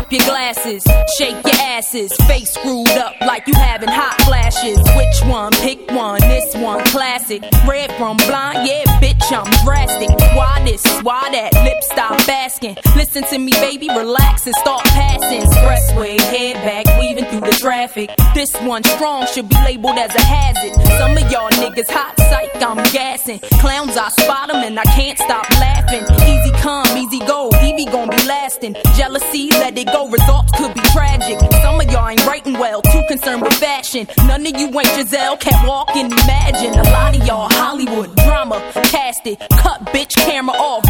up your glasses, shake your asses, face screwed up like you having hot flashes. Which one? Pick one, this one classic. Red from blind, yeah bitch I'm drastic. Why this, why that, lip stop asking. Listen to me baby, relax and start passing. Expressway, head back, weaving through the traffic. This one strong should be labeled as a hazard. Some of y'all niggas hot psych, I'm gassing. Clowns I spot them and I can't stop laughing. Easy come, easy go, Evie gon' be lasting. Jealousy, let it go, results could be tragic. Some of y'all ain't writing well, too concerned with fashion. None of you ain't Giselle, can't walk and imagine. A lot of y'all Hollywood drama, cast it, cut bitch camera off,